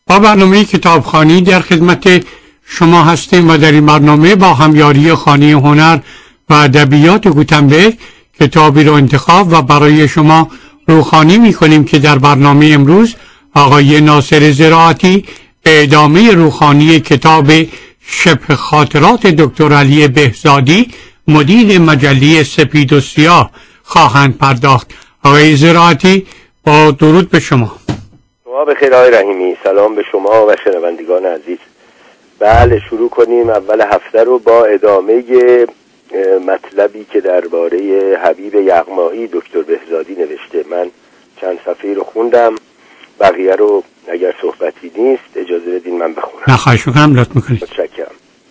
با برنامه کتابخوانی در خدمت شما هستیم و در این برنامه با همیاری خانه هنر و ادبیات گوتنبرگ کتابی رو انتخاب و برای شما روخوانی می‌کنیم که در برنامه امروز آقای ناصر زراعتی به ادامه روخوانی کتاب شبه خاطرات دکتر علی بهزادی مدیر مجله سپید و سیاه خواهند پرداخت. آقای زراعتی با درود به شما. شما بخیر آقای رحیمی. سلام به شما و شنوندگان عزیز. بله، شروع کنیم اول هفته رو با ادامه مطلبی که درباره حبیب یغمایی دکتر بهزادی نوشته. من چند صفحه رو خوندم، بقیه رو اگر صحبتی نیست اجازه بدین من بخونم. نه خواهش می‌کنم، لطف می‌کنید. متشکرم.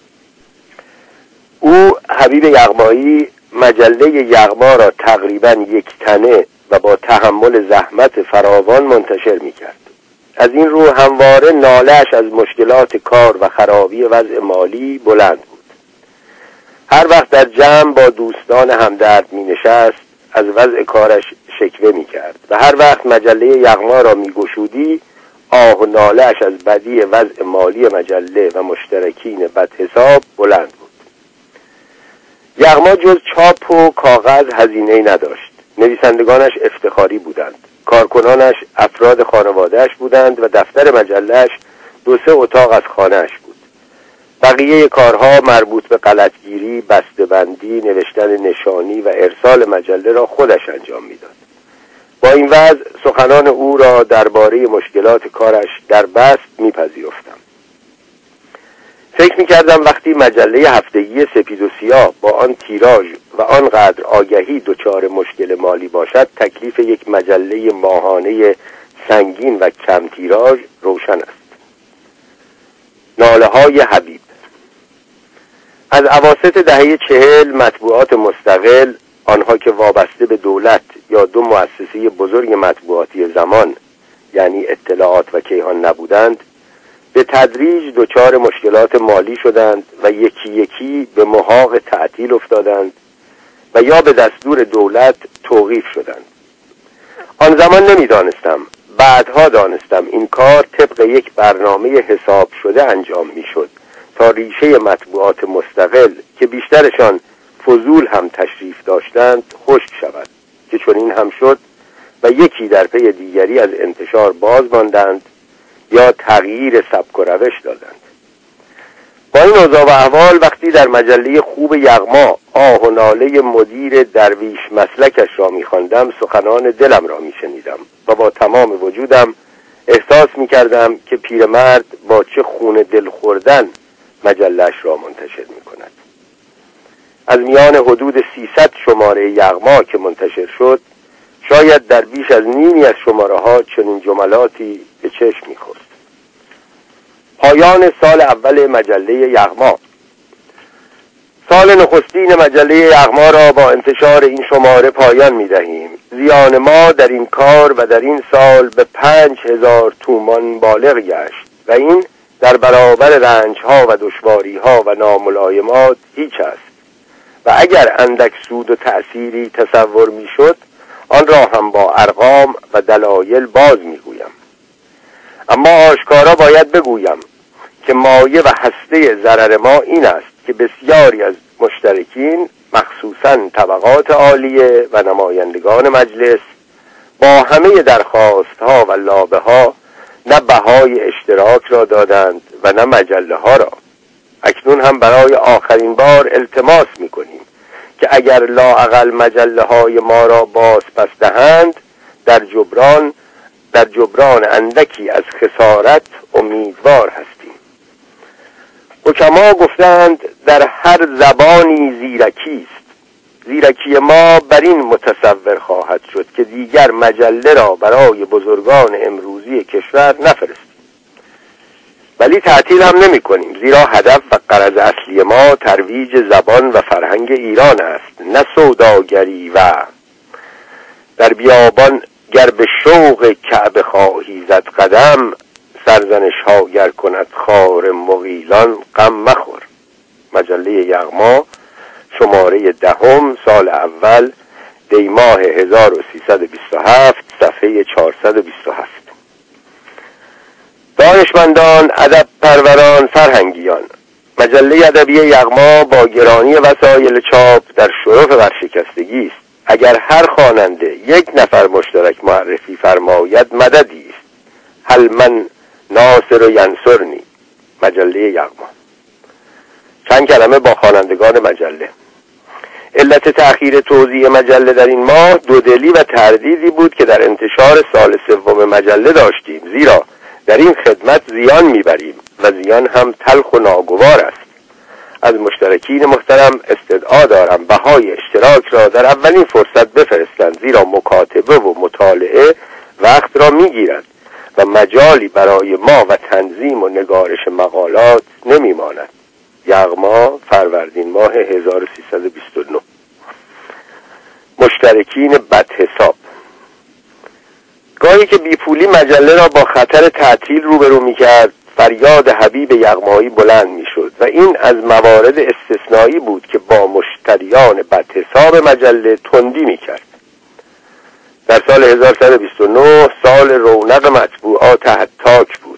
او حبیب یغمایی مجله یغما را تقریباً یک تنه و با تحمل زحمت فراوان منتشر می‌کرد. از این رو همواره ناله‌اش از مشکلات کار و خرابی وضع مالی بلند بود. هر وقت در جمع با دوستان همدرد می‌نشست از وضع کارش شکوه می‌کرد و هر وقت مجله یغما را می‌گشودی آه و ناله‌اش از بدی وضع مالی مجله و مشترکین بدحساب بلند بود. یغما جز چاپ و کاغذ هزینه‌ای نداشت. نویسندگانش افتخاری بودند. کارکنانش افراد خانواده‌اش بودند و دفتر مجله‌اش 2-3 اتاق از خانه‌اش بود. بقیه کارها مربوط به غلطگیری، بسته‌بندی، نوشتن نشانی و ارسال مجله را خودش انجام می‌داد. با این وضع سخنان او را درباره مشکلات کارش در بست می‌پذیرفتم. فکر می‌کردم وقتی مجله هفتگی سپید و سیاه با آن تیراژ و آنقدر آگهی دچار مشکل مالی باشد، تکلیف یک مجله ماهانه سنگین و کم تیراژ روشن است. ناله‌های حبیب. از اواسط دهه 40 مطبوعات مستقل، آنها که وابسته به دولت یا دو مؤسسه بزرگ مطبوعاتی زمان یعنی اطلاعات و کیهان نبودند، به تدریج دچار مشکلات مالی شدند و یکی یکی به محاق تعطیل افتادند و یا به دستور دولت توقیف شدند. آن زمان نمیدانستم، بعدها دانستم این کار طبق یک برنامه حساب شده انجام میشد تا ریشه مطبوعات مستقل که بیشترشان فضول هم تشریف داشتند خشک شود، که چنین هم شد و یکی در پی دیگری از انتشار باز ماندند یا تغییر سبک و روش دادند. با این اوضاع و احوال وقتی در مجله خوب یغما آه و ناله مدیر درویش مسلکش را می‌خواندم، سخنان دلم را می‌شنیدم و با تمام وجودم احساس می‌کردم که پیرمرد با چه خون دل خوردن مجله‌اش را منتشر می‌کند. از میان حدود 300 شماره یغما که منتشر شد، شاید در بیش از نیمی از شماره‌ها چنین جملاتی به چشم می‌خورد: پایان سال اول مجله یغما. سال نخستین مجله یغما را با انتشار این شماره پایان می‌دهیم. زیان ما در این کار و در این سال به 5000 تومان بالغ گشت و این در برابر رنج‌ها و دشواری‌ها و ناملایمات هیچ است و اگر اندک سود و تأثیری تصور می‌شد آن را هم با ارقام و دلایل باز می‌گویم. اما آشکارا باید بگویم که مایه و هسته ضرر ما این است که بسیاری از مشترکین، مخصوصاً طبقات عالیه و نمایندگان مجلس، با همه درخواست‌ها و لابه‌ها نه بهای اشتراک را دادند و نه مجله ها را. اکنون هم برای آخرین بار التماس می‌کنیم که اگر لااقل مجله های ما را باز پس دهند، در جبران اندکی از خسارت امیدوار هستیم. حکما گفتند در هر زبانی زیرکی است. زیرکی ما بر این متصور خواهد شد که دیگر مجله را برای بزرگان امروزی کشور نفرستیم. ولی تعطیل هم نمی کنیم، زیرا هدف و غرض اصلی ما ترویج زبان و فرهنگ ایران است، نه سوداگری. و در بیابان گر به شوق کعبه خواهی زد قدم، سرزنش ها گر کند خار مغیلان غم مخور. مجله یغما شماره 10 سال اول دی ماه 1327 صفحه 427. دانشمندان، ادب پروران، فرهنگیان، مجله ادبی یغما با گرانی وسایل چاپ در شرف ورشکستگی است. اگر هر خواننده یک نفر مشترک معرفی فرماید مددی است. هل من ناصر و ینصرنی. مجله یغما. چند کلمه با خوانندگان مجله. علت تأخیر توزیع مجله در این ماه دودلی و تردیدی بود که در انتشار سال سوم مجله داشتیم، زیرا در این خدمت زیان میبریم و زیان هم تلخ و ناگوار است. از مشترکین محترم استدعا دارم بهای اشتراک را در اولین فرصت بفرستند، زیرا مکاتبه و مطالعه وقت را میگیرد و مجالی برای ما و تنظیم و نگارش مقالات نمیماند. یغما، فروردین ماه 1329. مشترکین بدحساب. گاهی که بیپولی مجله را با خطر تعطیل روبرو می‌کرد، فریاد حبیب یغمایی بلند می‌شد و این از موارد استثنایی بود که با مشتریان بدحساب مجله تندی می‌کرد. در سال 1129 سال رونق مطبوعات هتاک بود.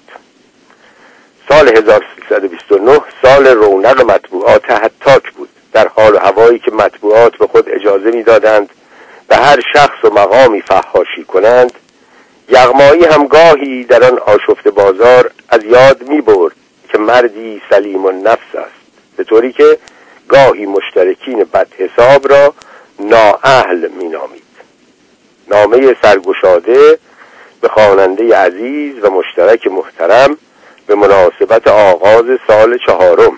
سال 1329 سال رونق مطبوعات هتاک بود. در حال و هوایی که مطبوعات به خود اجازه می‌دادند به هر شخص و مقامی فحاشی کنند، یغمایی هم گاهی در آن آشفته بازار از یاد می‌برد که مردی سلیم النفس است، به طوری که گاهی مشترکین بدحساب را نااهل می‌نامید. نامه سرگشاده به خواننده عزیز و مشترک محترم به مناسبت آغاز سال چهارم.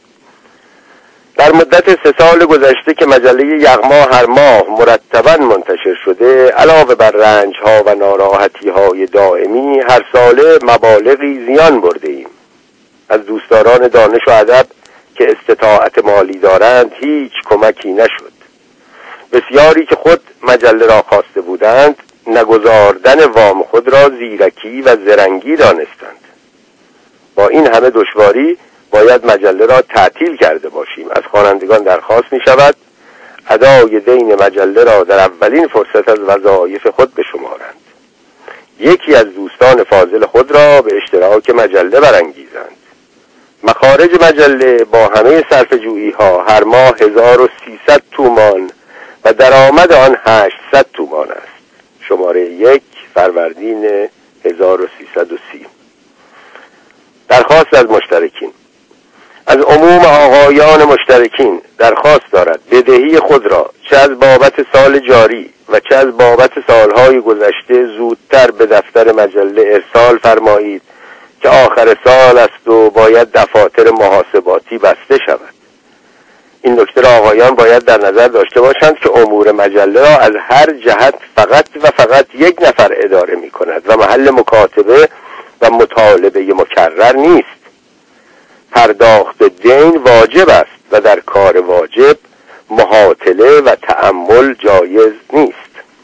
در مدت 3 سال گذشته که مجله یغما هر ماه مرتباً منتشر شده، علاوه بر رنج‌ها و ناراحتی‌های دائمی، هر ساله مبالغی زیان برده ایم. از دوستداران دانش و ادب که استطاعت مالی دارند هیچ کمکی نشد. بسیاری که خود مجله را خواسته بودند، نگذاردن وام خود را زیرکی و زرنگی دانستند. با این همه دشواری باید مجله را تعطیل کرده باشیم. از خوانندگان درخواست می شود ادای دین مجله را در اولین فرصت از وظایف خود بشمارند. یکی از دوستان فاضل خود را به اشتراک مجله برانگیزند. مخارج مجله با همه صرفه‌جویی ها هر ماه 1300 تومان و درآمد آن 800 تومان است. شماره 1 فروردین 1330. درخواست از مشترکین. از عموم آقایان مشترکین درخواست دارد بدهی خود را چه از بابت سال جاری و چه از بابت سالهای گذشته زودتر به دفتر مجله ارسال فرمایید که آخر سال است و باید دفاتر محاسباتی بسته شود. این نکته را آقایان باید در نظر داشته باشند که امور مجله را از هر جهت فقط و فقط یک نفر اداره می کند و محل مکاتبه و مطالبه مکرر نیست. پرداخت دین واجب است و در کار واجب محاطله و تأمل جایز نیست.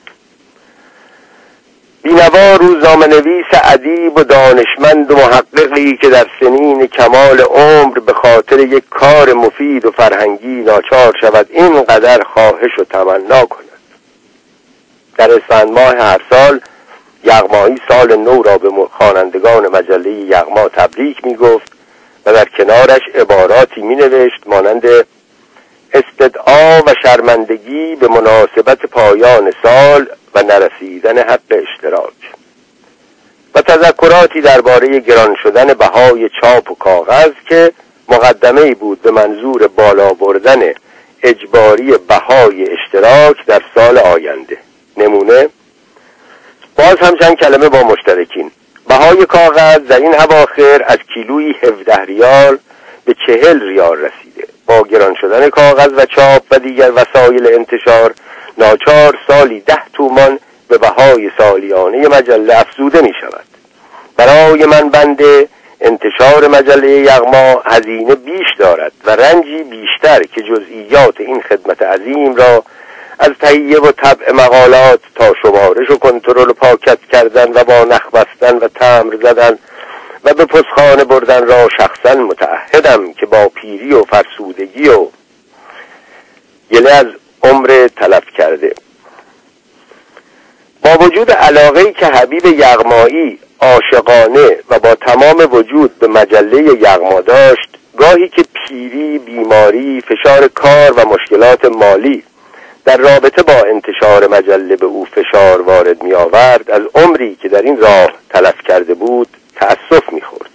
بینوا روزنامه‌نویس ادیب و دانشمند و محققی که در سنین کمال عمر به خاطر یک کار مفید و فرهنگی ناچار شود اینقدر خواهش و تمنا کند. در اسفند ماه هر سال یغمایی سال نو را به خوانندگان مجله یغما تبریک می گفت و در کنارش عباراتی می نوشت مانند استدعا و شرمندگی به مناسبت پایان سال و نرسیدن حق اشتراک و تذکراتی درباره گران شدن بهای چاپ و کاغذ که مقدمه‌ای بود به منظور بالا بردن اجباری بهای اشتراک در سال آینده. نمونه باز هم چند کلمه با مشترکین. بهای کاغذ در این اواخر از کیلویی 17 ریال به 40 ریال رسیده. با گران شدن کاغذ و چاپ و دیگر وسایل انتشار ناچار سالی 10 تومان به بهای سالیانه مجله افزوده می شود. برای من بنده انتشار مجله یغما هزینه بیش دارد و رنجی بیشتر که جزئیات این خدمت عظیم را از تهیه و طبع مقالات تا شمارش و کنترل و پاکت کردن و با نخ بستن و تمبر زدن و به پستخانه بردن را شخصا متعهدم که با پیری و فرسودگی و گله از عمر تلف کرده. با وجود علاقه‌ای که حبیب یغمایی عاشقانه و با تمام وجود به مجله یغما داشت، گاهی که پیری، بیماری، فشار کار و مشکلات مالی در رابطه با انتشار مجله به او فشار وارد می آورد، از عمری که در این راه تلف کرده بود تأسف می خورد.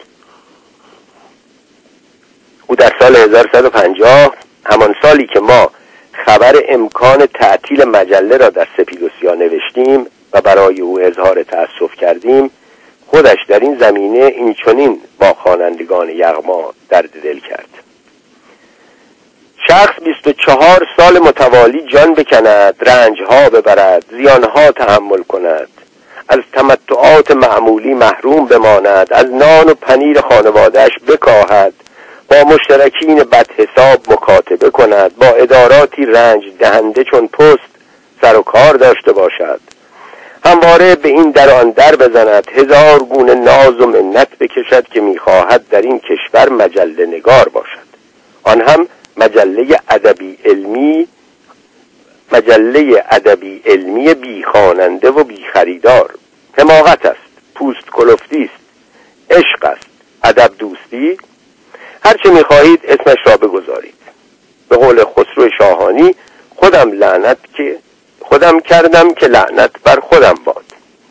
او در سال 1150، همان سالی که ما خبر امکان تعطیل مجله را در سپید و سیاه نوشتیم و برای او اظهار تأسف کردیم، خودش در این زمینه اینچنین با خوانندگان یغما درد دل کرد: شخص 24 سال متوالی جان بکند، رنجها ببرد، زیانها تحمل کند، از تمتعات معمولی محروم بماند، از نان و پنیر خانوادهش بکاهد، با مشترکین بدحساب مکاتبه کند، با اداراتی رنج دهنده چون پست سر و کار داشته باشد، همواره به این در آن در بزند، هزار گونه ناز و منت بکشد که می‌خواهد در این کشور مجله نگار باشد، آن هم مجله ادبی علمی بی خواننده و بی خریدار. حماقت است، پوست کلفتی است، عشق است، ادب دوستی، هر چه می‌خواهید اسمش را بگذارید. به قول خسرو شاهانی: خودم کردم که لعنت بر خودم باد.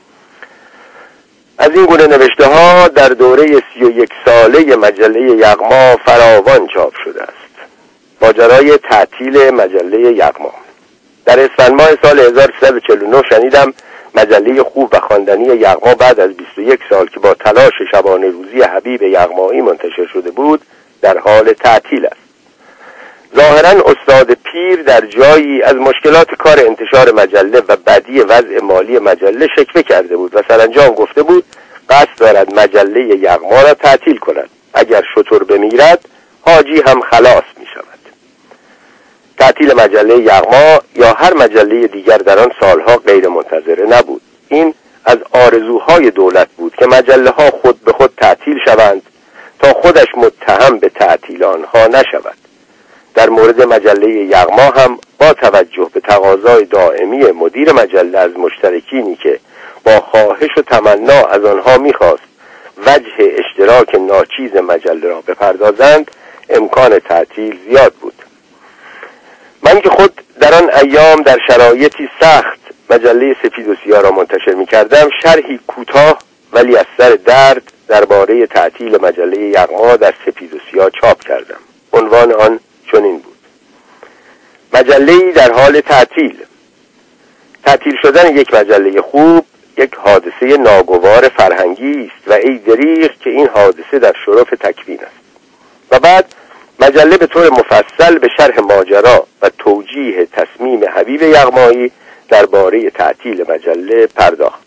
از این گونه نوشته ها در دوره 31 ساله مجله یغما فراوان چاپ شده است. ماجرای تعطیل مجله یغما: در اسفند ماه سال 1349 شنیدم مجله خوب و خواندنی یغما بعد از 21 سال که با تلاش شبانه روزی حبیب یغمایی منتشر شده بود در حال تعطیل است. ظاهراً استاد پیر در جایی از مشکلات کار انتشار مجله و بدی وضع مالی مجله شکوه کرده بود و سرانجام گفته بود قصد دارد مجله یغما را تعطیل کند. اگر شتر بمیرد حاجی هم خلاص می شود. تعطیل مجله یغما یا هر مجله دیگر در آن سالها غیر منتظره نبود. این از آرزوهای دولت بود که مجله ها خود به خود تعطیل شوند تا خودش متهم به تعطیل آنها نشود. در مورد مجله یغما هم با توجه به تقاضای دائمی مدیر مجله از مشترکینی که با خواهش و تمنا از آنها می‌خواست وجه اشتراک ناچیز مجله را بپردازند، امکان تعطیل زیاد بود. من که خود در آن ایام در شرایطی سخت مجله سپید و سیاه را منتشر می‌کردم، شرحی کوتاه ولی از سر درد درباره تعطیل مجله یغما در سپید و سیاه چاپ کردم. عنوان آن چنین بود: مجله‌ای در حال تعطیل. تعطیل شدن یک مجله خوب یک حادثه ناگوار فرهنگی است و ای دریغ که این حادثه در شرف تکوین است. و بعد مجله به طور مفصل به شرح ماجرا و توجیه تصمیم حبیب یغمایی درباره تعطیل مجله پرداخت.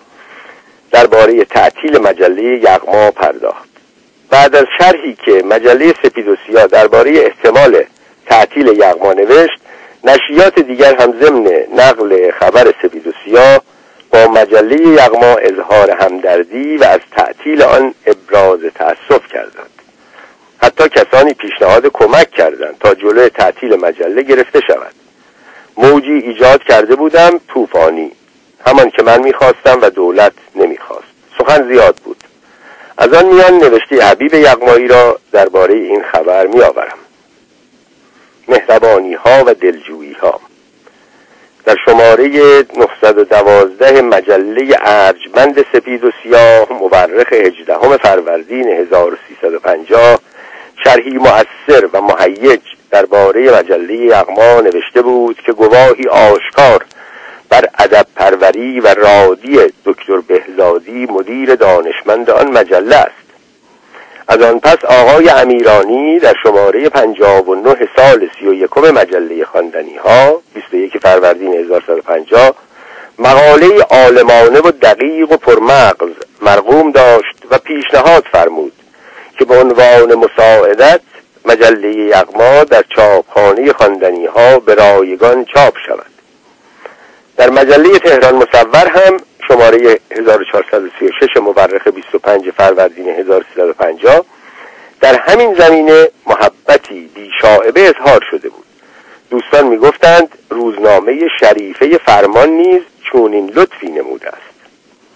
بعد از شرحی که مجله سپید و سیاه درباره احتمال تعطیل یغما نوشت، نشریات دیگر هم ضمن نقل خبر سپید و سیاه با مجله یغما اظهار همدردی و از تعطیل آن ابراز تأسف کردند. حتی کسانی پیشنهاد کمک کردند تا جلوی تعطیل مجله گرفته شود. موجی ایجاد کرده بودم طوفانی، همان که من می‌خواستم و دولت نمی‌خواست. سخن زیاد بود. از آن میان نوشته حبیب یغمایی را درباره این خبر می‌آورم. مهربانی ها و دلجویی ها. در شماره 912 مجله ارجمند سپید و سیاه مورخ 18 فروردین 1350 شرحی مؤثر و مهیج درباره مجله یغما نوشته بود که گواهی آشکار بر ادب پروری و رادی دکتر بهزادی مدیر دانشمند آن مجله است. از آن پس آقای امیرانی در شماره 59 سال 31 مجله خواندنی ها 21 فروردین 1150 مقاله عالمانه و دقیق و پرمغز مرقوم داشت و پیشنهاد فرمود که به عنوان مساعدت مجله یغما در چاپخانه خواندنی ها به رایگان چاپ شود. در مجله تهران مصور هم شماره 1436 مورخ 25 فروردین 1350 در همین زمینه محبتی بی‌شائبه اظهار شده بود. دوستان می‌گفتند روزنامه شریفه فرمان نیز چونین لطفی نموده است.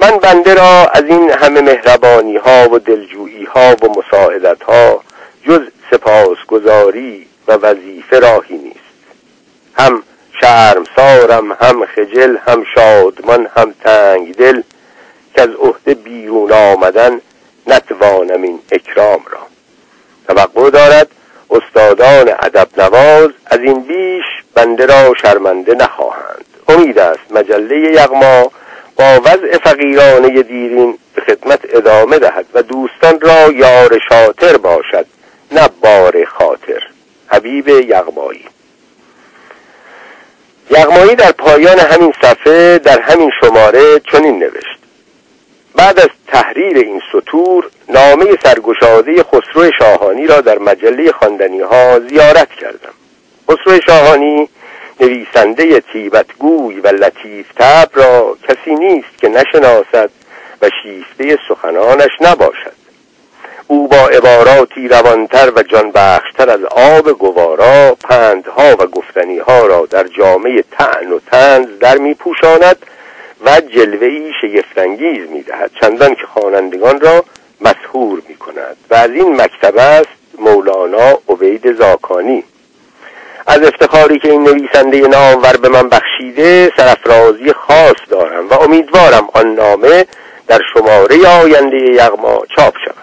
من بنده را از این همه مهربانی ها و دلجویی ها و مساعدت ها جز سپاسگزاری و وظیفه راهی نیست. هم شرمسارم، هم خجل، هم شادمان، هم تنگ دل که از عهده بیرون آمدن نتوانم این اکرام را. توقع دارد استادان ادب نواز از این بیش بنده را شرمنده نخواهند. امید است مجله یغما با وضع فقیرانه دیرین به خدمت ادامه دهد و دوستان را یار شاطر باشد نه بار خاطر. حبیب یغمایی. یغمایی در پایان همین صفحه در همین شماره چنین نوشت: بعد از تحریر این سطور نامه سرگشاده خسرو شاهانی را در مجله خواندنی ها زیارت کردم. خسرو شاهانی نویسنده طیبتگوی و لطیف طبع را کسی نیست که نشناسد و شیفته سخنانش نباشد. او با عباراتی روانتر و جانبخشتر از آب گوارا پندها و گفتنیها را در جامعه طعن و طنز در می پوشاند و جلوه‌ای شگفت‌انگیز می‌دهد، چندان که خوانندگان را مسحور می‌کند. و از این مکتب است مولانا عبید زاکانی. از افتخاری که این نویسنده نامور به من بخشیده سرافرازی خاص دارم و امیدوارم آن نامه در شماره آینده یغما چاپ شود.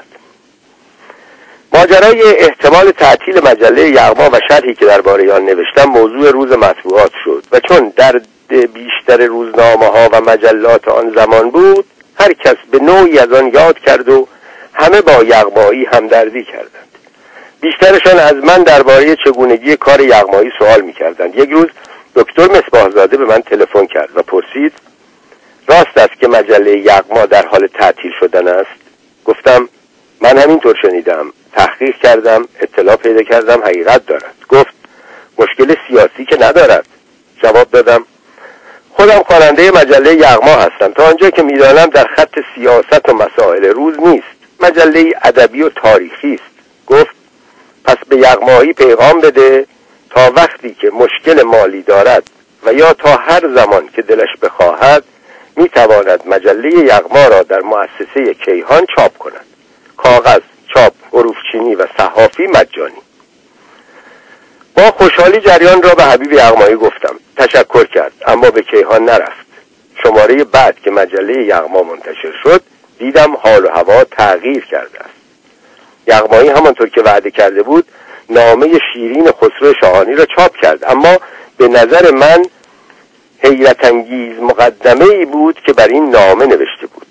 ماجرای احتمال تعطیل مجله یغما و شرحی که درباره آن نوشتم موضوع روز مطبوعات شد و چون درد بیشتر روزنامه‌ها و مجلات آن زمان بود، هر کس به نوعی از آن یاد کرد و همه با یغمایی همدردی کردند. بیشترشان از من درباره چگونگی کار یغمایی سوال می‌کردند. یک روز دکتر مصباح‌زاده به من تلفن کرد و پرسید: راست است که مجله یغما در حال تعطیل شدن است؟ گفتم من همینطور شنیدم، تحقیق کردم، اطلاع پیدا کردم، حقیقت دارد. گفت مشکل سیاسی که ندارد. جواب دادم خودم خواننده مجله یغما هستم، تا آنجا که میدانم در خط سیاست و مسائل روز نیست، مجله ادبی و تاریخی است. گفت پس به یغمایی پیغام بده تا وقتی که مشکل مالی دارد و یا تا هر زمان که دلش بخواهد میتواند مجله یغما را در مؤسسه کیهان چاپ کند. کاغذ، چاپ، حروفچینی و صحافی مجانی. با خوشحالی جریان را به حبیب یغمایی گفتم. تشکر کرد اما به کیهان نرفت. شماره بعد که مجله یغما منتشر شد دیدم حال و هوا تغییر کرده است. یغمایی همانطور که وعده کرده بود نامه شیرین خسرو شاهانی را چاپ کرد، اما به نظر من حیرت انگیز مقدمه‌ای بود که بر این نامه نوشته بود.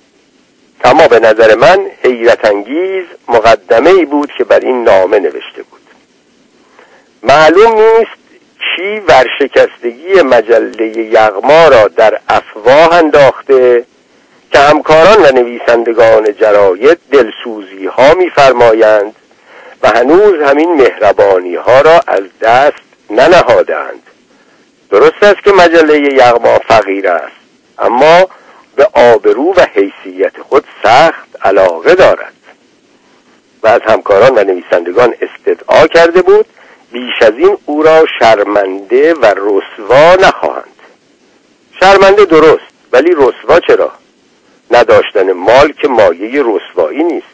معلوم نیست چی ورشکستگی مجله یغما را در افواه انداخته که همکاران و نویسندگان جراید دلسوزی ها می‌فرمایند و هنوز همین مهربانی ها را از دست ننهادند. درست است که مجله یغما فقیر است، اما به آبرو و حیثیت خود سخت علاقه دارد و از همکاران و نویسندگان استدعا کرده بود بیش از این او را شرمنده و رسوا نخواهند. شرمنده درست، ولی رسوا چرا؟ نداشتن مال که مایه رسوایی نیست.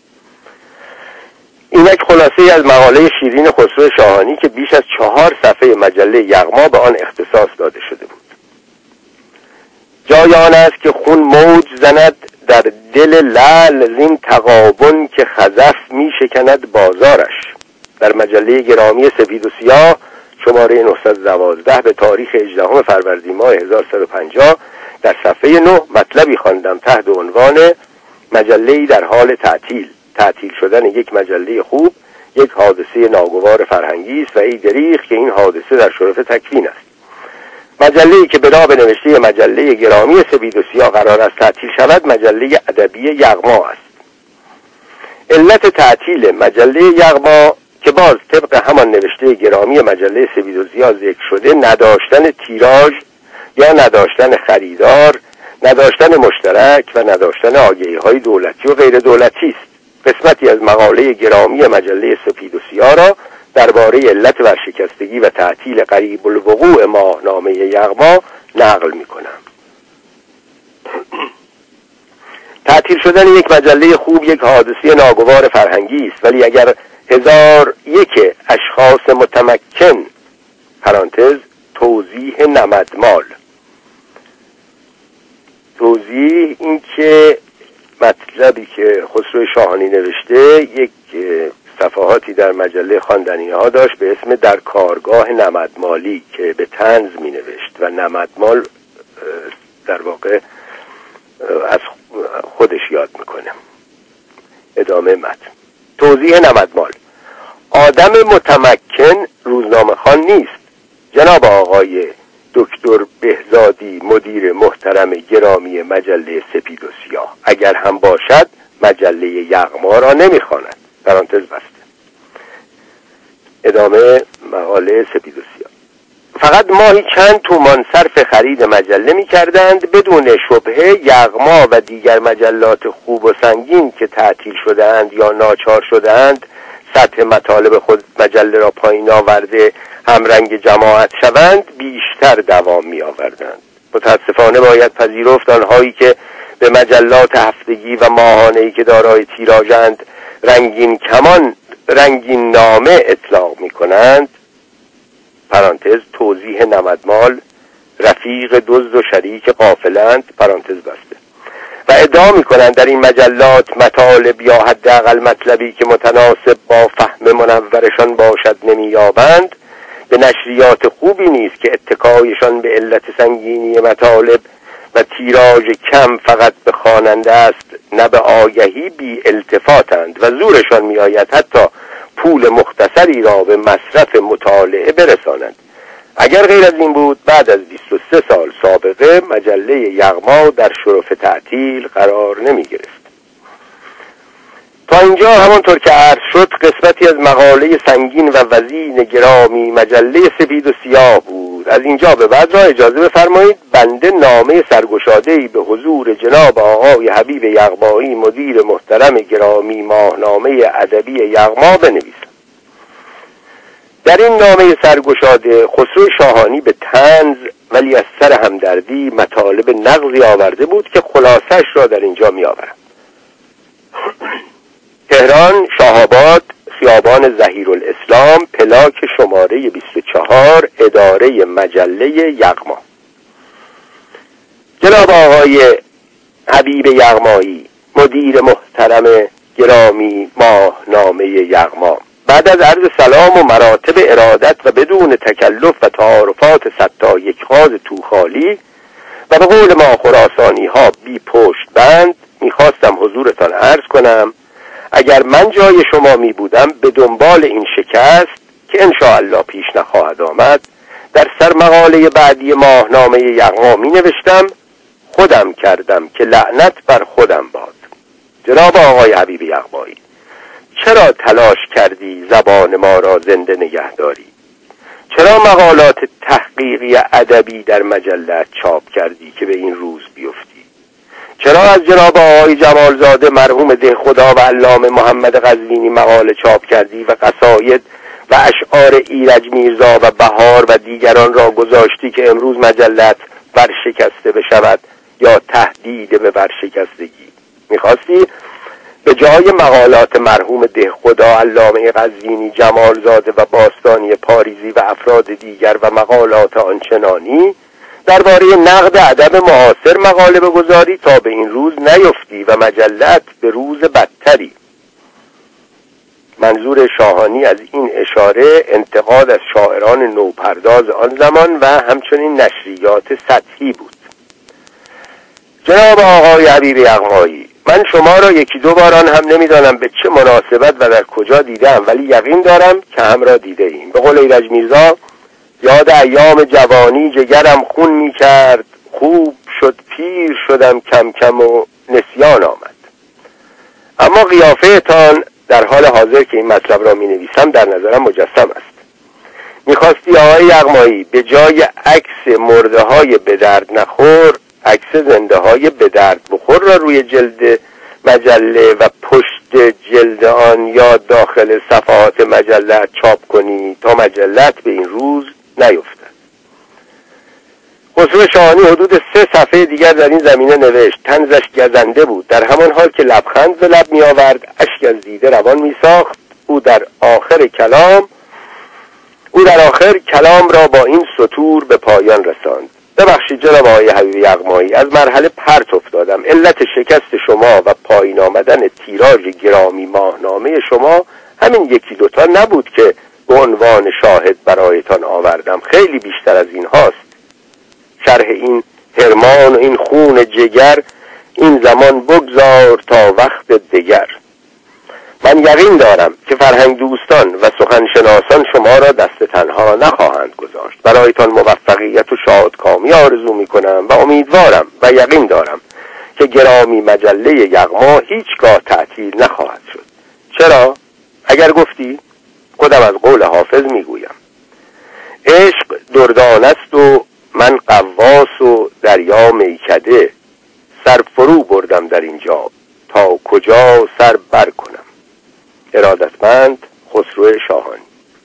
اینک خلاصه از مقاله شیرین خسرو شاهانی که بیش از 4 صفحه مجله یغما به آن اختصاص داده شده بود. جای آن است که خون موج زند در دل لعل زین تغابن که خزف می شکند بازارش. در مجله گرامی سفید و سیاه شماره 912 به تاریخ 18 فروردین ماه 1150 در صفحه 9 مطلبی خواندم تحت عنوان مجله‌ای در حال تعطیل شدن یک مجله خوب یک حادثه ناگوار فرهنگی است و ای دریغ که این حادثه در شرف تکوین است. مجله‌ای که بنا به نوشته مجله گرامی سفید و سیاه قرار است تعطیل شود مجله ادبی یغما است. علت تعطیل مجله یغما که باز طبق همان نوشته گرامی مجله سفید و سیاه ذکر شده نداشتن تیراژ یا نداشتن خریدار، نداشتن مشترک و نداشتن آگهی‌های دولتی و غیر دولتی است. قسمتی از مقاله گرامی مجله سفید و سیاه را درباره علت ورشکستگی و تعطیل قریب الوقوع ماهنامه یغما نقل می‌کنم. تعطیل شدن یک مجله خوب یک حادثه ناگوار فرهنگی است، ولی اگر 1001 اشخاص متمکن پرانتز توضیح نمدمال، توضیح این که مطلبی که خسرو شاهانی نوشته یک صفحاتی در مجله خواندنی‌ها داشت به اسم در کارگاه نمدمالی که به طنز می نوشت و نمدمال در واقع از خودش یاد میکنه. ادامه متن. توضیح نمدمال: آدم متمکن روزنامه خوان نیست. جناب آقای دکتر بهزادی مدیر محترم گرامی مجله سپید و سیاه اگر هم باشد مجله یغما را نمیخواند. پرانتز بسته. ادامه مقاله سپید و سیاه: فقط ماهی چند تومان صرف خرید مجله می کردند. بدون شبهه یغما و دیگر مجلات خوب و سنگین که تعطیل شده‌اند یا ناچار شده‌اند سطح مطالب خود مجله را پایین آورده همرنگ جماعت شوند بیشتر دوام می آوردند. متاسفانه باید پذیرفت آنهایی که به مجلات هفتگی و ماهانه‌ای که دارای تیراژند رنگین کمان رنگین نامه اطلاق می کنند پرانتز توضیح نمدمال رفیق دزد و شریک غافلند پرانتز بسته و ادعا می کنند در این مجلات مطالب یا حداقل مطلبی که متناسب با فهم منورشان باشد نمی‌یابند. به نشریات خوبی نیست که اتکایشان به علت سنگینی مطالب و تیراژ کم فقط به خواننده است، نه به آگهی بی التفاتند و زورشان می‌آید حتی پول مختصری را به مصرف مطالعه برسانند. اگر غیر از این بود بعد از 23 سال سابقه مجله یغما در شرف تعطیل قرار نمی گرفت. تا اینجا همانطور که عرض شد قسمتی از مقاله سنگین و وزین گرامی مجله سپید و سیاه بود. از اینجا به بعد را اجازه بفرمایید بنده نامه سرگشاده‌ای به حضور جناب آقای حبیب یغمایی مدیر محترم گرامی ماهنامه ادبی یغما بنویسم. در این نامه سرگشاده خسرو شاهانی به طنز ولی از سر همدردی مطالب نقضی آورده بود که خلاصش را در اینجا می آورم. تهران، شاهآباد، خیابان ظهیرالاسلام، پلاک شماره 24، اداره مجله یغما. جناب آقای حبیب یغمایی مدیر محترم گرامی ماهنامه یغما، بعد از عرض سلام و مراتب ارادت و بدون تکلف و تعارفات صد یک خاز توخالی و به قول ما خراسانی ها بی پشت بند میخواستم حضورتان عرض کنم اگر من جای شما می بودم به دنبال این شکست که انشاءالله پیش نخواهد آمد در سر مقاله بعدی ماهنامه یغما می نوشتم خودم کردم که لعنت بر خودم باد. جناب آقای حبیب یغمایی، چرا تلاش کردی زبان ما را زنده نگهداری؟ چرا مقالات تحقیقی ادبی در مجلات چاپ کردی که به این روز بیفتی؟ چرا از جناب آقای جمالزاده مرحوم دهخدا و علامه محمد قزوینی مقاله چاپ کردی و قصاید و اشعار ایرج میرزا و بهار و دیگران را گذاشتی که امروز مجلات ورشکسته بشود یا تهدید به ورشکستگی؟ میخواستی به جای مقالات مرحوم دهخدا، علامه قزوینی، جمالزاده و باستانی پاریزی و افراد دیگر و مقالات آنچنانی درباره نقد ادب معاصر مقاله بگذاری تا به این روز نیفتی و مجلات به روز بدتری. منظور شاهانی از این اشاره انتقاد از شاعران نوپرداز آن زمان و همچنین نشریات سطحی بود. جناب آقای حبیب یغمایی، من شما را یکی دو بار آن هم نمیدانم به چه مناسبت و در کجا دیدم، ولی یقین دارم که هم را دیده ایم. به قول ایرج میرزا یاد ایام جوانی جگرم خون می کرد، خوب شد پیر شدم کم کم و نسیان آمد. اما قیافه تان در حال حاضر که این مطلب را می نویسم در نظرم مجسم است. میخواستی آقای یغمایی به جای عکس مرده های به درد نخور عکس زنده های به درد بخور را روی جلد مجله و پشت جلد آن یا داخل صفحات مجله چاپ کنی تا مجلات به این روز نیفتد. خسرو شاهانی حدود 3 صفحه دیگر در این زمینه نوشت: طنزش گزنده بود، در همان حال که لبخند به لب می آورد، اشک از دیده روان می ساخت. او در آخر کلام را با این سطور به پایان رساند: ببخشید جناب آقای حبیب یغمایی، از مرحله پرت افتادم. علت شکست شما و پایین آمدن تیراژ گرامی ماهنامه شما همین یکی دوتا نبود که به عنوان شاهد برایتان آوردم، خیلی بیشتر از این هاست. شرح این هرمان و این خون جگر این زمان بگذار تا وقت دگر. من یقین دارم که فرهنگ دوستان و سخنشناسان شما را دست تنها نخواهند گذاشت. برایتان موفقیت و شادکامی آرزو میکنم و امیدوارم و یقین دارم که گرامی مجله یغما هیچگاه تعطیل نخواهد شد. چرا؟ اگر گفتی خودم از قول حافظ میگویم: عشق دردانه است و من قواس و دریا میکده، سر فرو بردم در اینجا تا کجا سر بر کنم. ارادتمند خسرو شاهانی.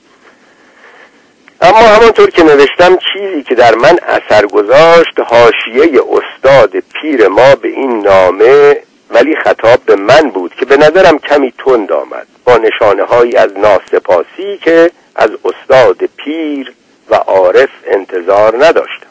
اما همانطور که نوشتم چیزی که در من اثر گذاشت حاشیه استاد پیر ما به این نامه، ولی خطاب به من بود که به نظرم کمی تند آمد، با نشانه هایی از ناسپاسی که از استاد پیر و عارف انتظار نداشتم.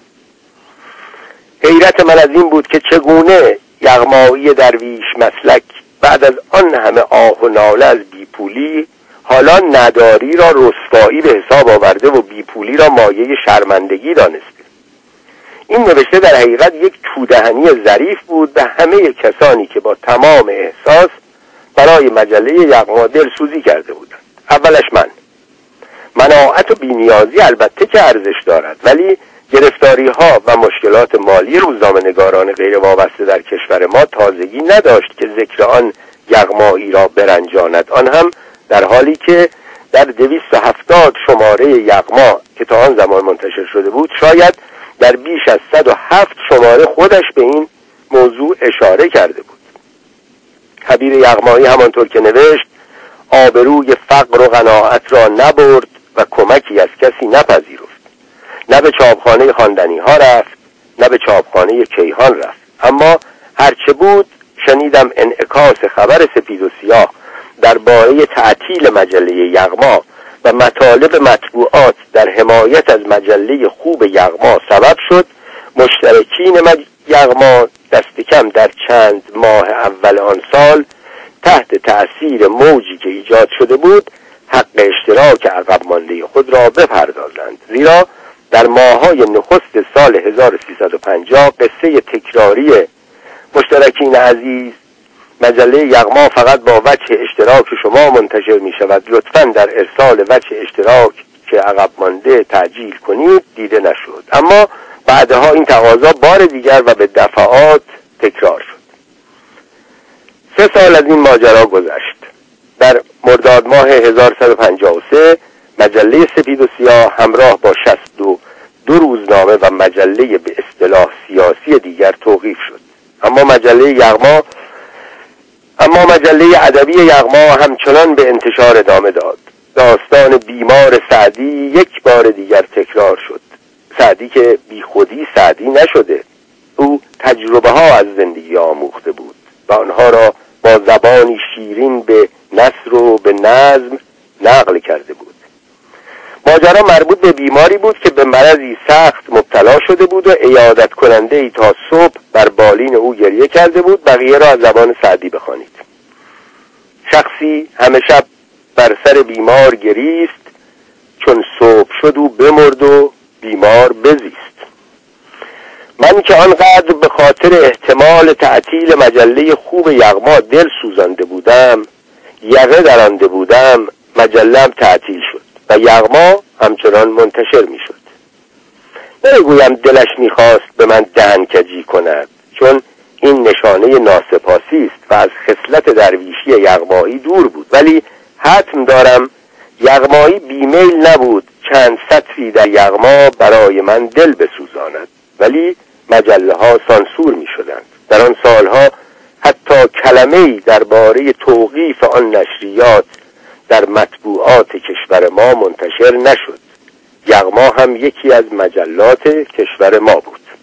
حیرت من از این بود که چگونه یغمایی درویش مسلک بعد از آن همه آه و ناله از بیپولی حالا نداری را رسوایی به حساب آورده و بیپولی را مایه شرمندگی دانسته. این نوشته در حقیقت یک تودهنی ظریف بود به همه کسانی که با تمام احساس برای مجله یغما دلسوزی کرده بودند. اولش مناعت و بینیازی البته که ارزش دارد، ولی گرفتاری ها و مشکلات مالی روزنامه‌نگاران غیر وابسته در کشور ما تازگی نداشت که ذکر آن یغمایی را برنجاند، آن هم در حالی که در 270 شماره یغما که تا آن زمان منتشر شده بود شاید در بیش از 107 شماره خودش به این موضوع اشاره کرده بود. حبیب یغمایی همانطور که نوشت آبروی فقر و قناعت را نبرد و کمکی از کسی نپذیرفت. نه به چاپخانه خواندنی ها رفت نه به چاپخانه کیهان رفت. اما هرچه بود شنیدم انعکاس خبر سپید و سیاه درباره تعطیل مجله یغما و مطالب مطبوعات در حمایت از مجله خوب یغما سبب شد مشترکین یغما دست کم در چند ماه اول آن سال تحت تأثیر موجی که ایجاد شده بود حق اشتراک عقب مانده خود را بپردازند، زیرا در ماه‌های نخست سال 1350 قصه تکراری مشترکین عزیز مجله یغما فقط با وجه اشتراک شما منتشر می شود، لطفاً در ارسال وجه اشتراک که عقب مانده تعجیل کنید دیده نشد. اما بعدها این تقاضا بار دیگر و به دفعات تکرار شد. 3 سال از این ماجرا گذشت. در مرداد ماه 1153 مجله سپید و سیاه همراه با 62 روزنامه و مجله به اصطلاح سیاسی دیگر توقیف شد. اما مجله ادبی یغما همچنان به انتشار ادامه داد. داستان بیمار سعدی یک بار دیگر تکرار شد. سعدی که بی خودی سعدی نشده، او تجربه ها از زندگی آموخته بود و آنها را با زبانی شیرین به نثر و به نظم نقل کرده بود. ماجرا مربوط به بیماری بود که به مرضی سخت مبتلا شده بود و عیادت کننده ای تا صبح بر بالین او گریه کرده بود. بقیه را از زبان سعدی بخوانید. شخصی همه شب بر سر بیمار گریست، چون صبح شد او بمرد و بیمار بزیست. من که آنقدر به خاطر احتمال تعطیل مجله خوب یغما دل سوزانده بودم، یقه درانده بودم، مجله‌ام تعطیل شد و یغما همچنان منتشر می شد. نمیگویم دلش میخواست به من دهنکجی کند، چون این نشانه ناسپاسی است و از خصلت درویشی یغمایی دور بود، ولی حتم دارم یغمایی بیمیل نبود چند سطری در یغما برای من دل بسوزاند، ولی مجله ها سانسور می شدند. در آن سالها حتی کلمه‌ای درباره توقیف آن نشریات در مطبوعات کشور ما منتشر نشد. یغما هم یکی از مجلات کشور ما بود.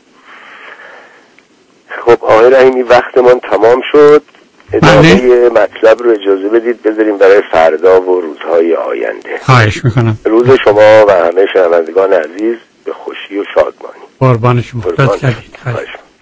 خب آقای رحیمی وقتمان تمام شد. ادامه مطلب رو اجازه بدید بذاریم برای فردا و روزهای آینده. خواهش میکنم. روز شما و همه شنوندگان عزیز به خوشی و شادمانی. قربان شما.